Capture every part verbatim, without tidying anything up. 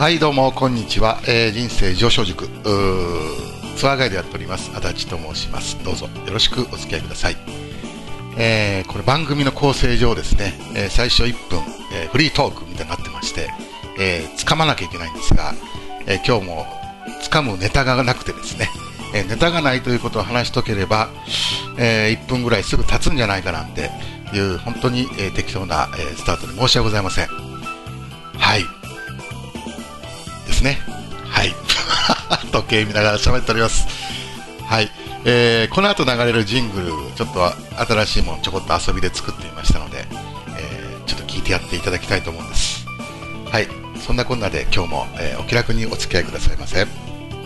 はいどうもこんにちは、えー、人生上昇塾ツアーガイドやっております足立と申します。どうぞよろしくお付き合いください。えー、これ番組の構成上ですね、えー、最初いっぷん、えー、フリートークみたいになってまして、えー、掴まなきゃいけないんですが、えー、今日も掴むネタがなくてですね、えー、ネタがないということを話しとければ、えー、いっぷんぐらいすぐ経つんじゃないかなんていう本当に、えー、適当な、えー、スタートで申し訳ございません。はいですね。はい時計見ながら喋っております。はい、えー、この後流れるジングルちょっと新しいものちょこっと遊びで作ってみましたので、えー、ちょっと聞いてやっていただきたいと思うんです。はい、そんなこんなで今日も、えー、お気楽にお付き合いくださいませ。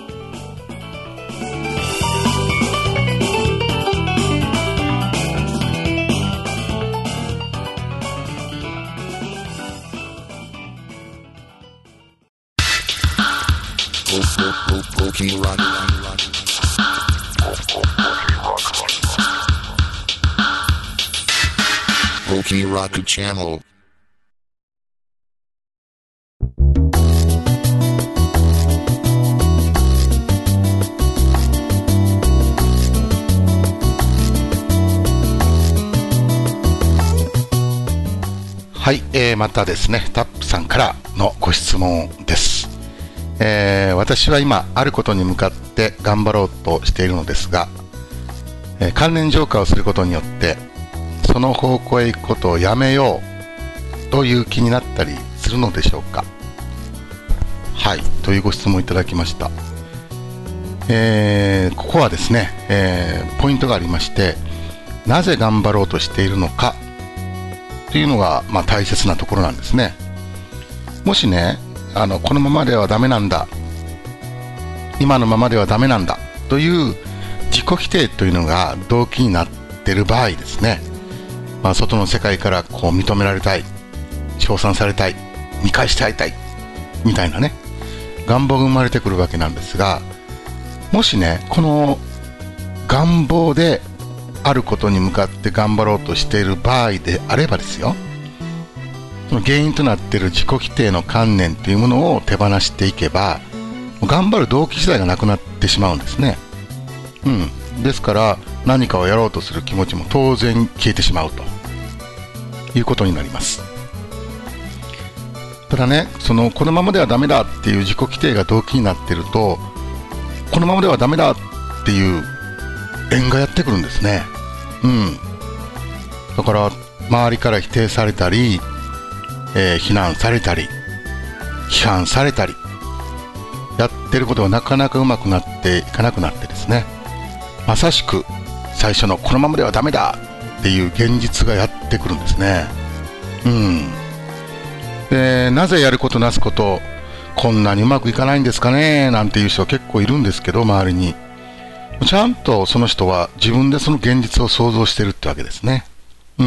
Poki Rock Channel。 はい、えー、またですねタップさんからのご質問です。えー、私は今あることに向かって頑張ろうとしているのですが、えー、関連浄化をすることによってその方向へ行くことをやめようという気になったりするのでしょうか。はい、というご質問いただきました。えー、ここはですね、えー、ポイントがありまして、なぜ頑張ろうとしているのかというのが、まあ、大切なところなんですね。もしね、あのこのままではダメなんだ、今のままではダメなんだという自己否定というのが動機になっている場合ですね、まあ、外の世界からこう認められたい、称賛されたい、見返してやりたいみたいなね願望が生まれてくるわけなんですが、もしねこの願望であることに向かって頑張ろうとしている場合であればですよ、その原因となっている自己否定の観念というものを手放していけば、頑張る動機自体がなくなってしまうんですね。うん、ですから何かをやろうとする気持ちも当然消えてしまうということになります。ただね、そのこのままではダメだっていう自己否定が動機になっていると、このままではダメだっていう縁がやってくるんですね。うん、だから周りから否定されたり、えー、非難されたり批判されたり、やってることがなかなかうまくなっていかなくなってですね、まさしく最初のこのままではダメだっていう現実がやってくるんですね。うん、でなぜやることなすことこんなにうまくいかないんですかねなんていう人は結構いるんですけど、周りにちゃんとその人は自分でその現実を想像してるってわけですね。うん、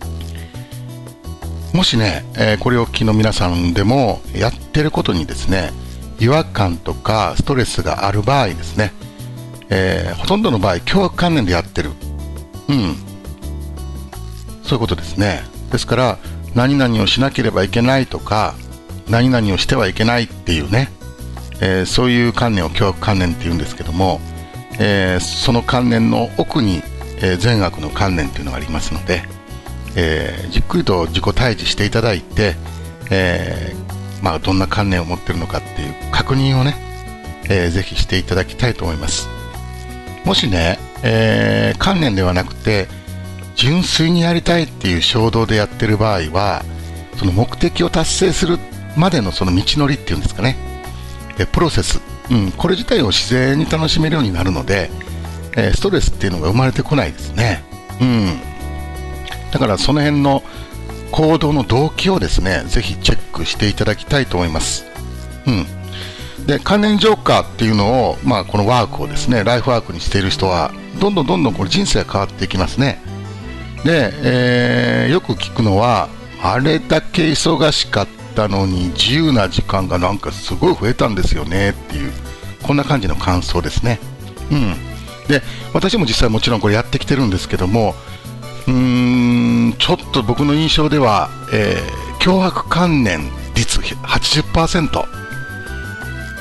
もしね、えー、これをお聞きの皆さんでもやってることにですね違和感とかストレスがある場合ですね、えー、ほとんどの場合凶悪観念でやってる、うん、そういうことですね。ですから何々をしなければいけないとか何々をしてはいけないっていうね、えー、そういう観念を凶悪観念っていうんですけども、えー、その観念の奥に、えー、善悪の観念というのがありますので、えー、じっくりと自己対峙していただいて、えーまあ、どんな観念を持っているのかっていう確認をね、えー、ぜひしていただきたいと思います。もしね、えー、観念ではなくて純粋にやりたいっていう衝動でやってる場合は、その目的を達成するまでのその道のりっていうんですかね、えプロセス、うん、これ自体を自然に楽しめるようになるので、えー、ストレスっていうのが生まれてこないですね。うん、だからその辺の行動の動機をですねぜひチェックしていただきたいと思います。うん、で関連浄化っていうのを、まあ、このワークをですねライフワークにしている人はどんどんどんどんこれ人生が変わっていきますね。で、えー、よく聞くのはあれだけ忙しかったのに自由な時間がなんかすごい増えたんですよねっていう、こんな感じの感想ですね。うん、で私も実際もちろんこれやってきてるんですけども、うーんちょっと僕の印象では、えー、強迫観念率 はちじゅっパーセント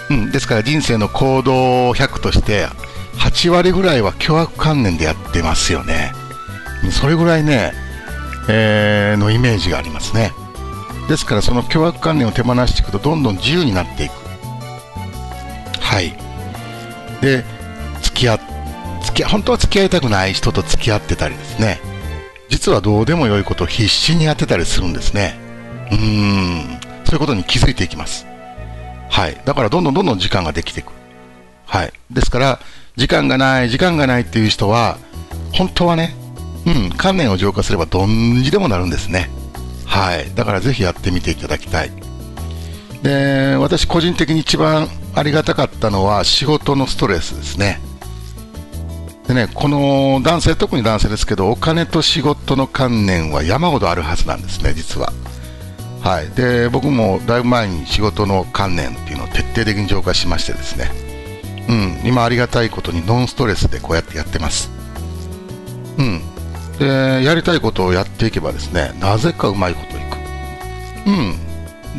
うん、ですから人生の行動ひゃくとしてはちわりぐらいは凶悪観念でやってますよね。それぐらいね、えー、のイメージがありますね。ですからその凶悪観念を手放していくとどんどん自由になっていく。はい。で、付き合付き本当は付き合いたくない人と付き合ってたりですね、実はどうでもよいことを必死にやってたりするんですね。うーん、そういうことに気づいていきます。はい。だからどんどんどんどん時間ができていく。はい。ですから時間がない時間がないっていう人は本当はね、うん、観念を浄化すればどんにでもなるんですね。はい。だからぜひやってみていただきたい。で、私個人的に一番ありがたかったのは仕事のストレスですね。でね、この男性、特に男性ですけど、お金と仕事の観念は山ほどあるはずなんですね、実は。はい。で、僕もだいぶ前に仕事の観念っていうのを徹底的に浄化しましてですね、うん、今ありがたいことにノンストレスでこうやってやってます。うん。で、やりたいことをやっていけばですね、なぜかうまいこといく。うん。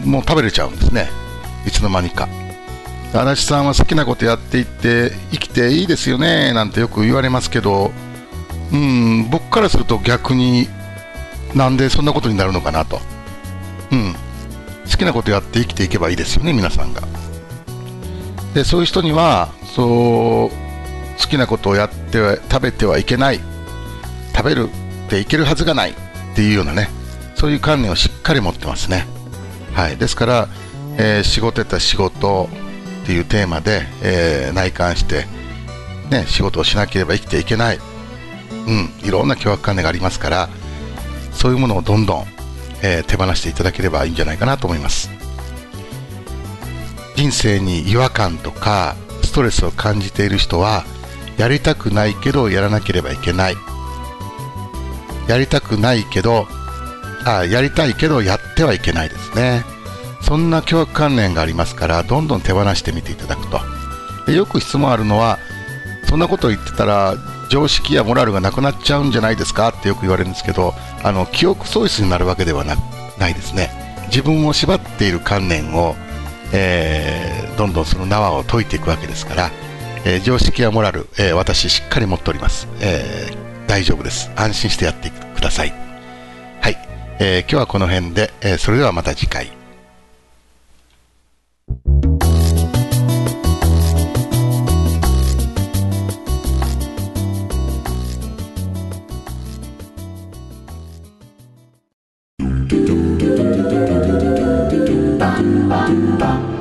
もう食べれちゃうんですね。いつの間にか。足立さんは好きなことやっていって生きていいですよねなんてよく言われますけど、うん、僕からすると逆になんでそんなことになるのかなと。うん。好きなことやって生きていけばいいですよね、皆さんが。で、そういう人にはそう好きなことをやっては食べてはいけない、食べるっていけるはずがないっていうようなね、そういう観念をしっかり持ってますね。はい。ですから、えー、仕事やったら仕事っていうテーマで、えー、内観して、ね、仕事をしなければ生きていけない、うん、いろんな凶悪観念がありますから、そういうものをどんどん、えー、手放していただければいいんじゃないかなと思います。人生に違和感とかストレスを感じている人は、やりたくないけどやらなければいけない、やりたくないけどあやりたいけどやってはいけないですね。そんな凶悪観念がありますから、どんどん手放してみていただくと。で、よく質問あるのは、そんなことを言ってたら常識やモラルがなくなっちゃうんじゃないですかってよく言われるんですけど、あの記憶喪失になるわけでは な, ないですね。自分を縛っている観念を、えー、どんどんその縄を解いていくわけですから、えー、常識やモラル、えー、私しっかり持っております、えー、大丈夫です。安心してやってください。はい、えー、今日はこの辺で、えー、それではまた次回。 Bum, bum, bum.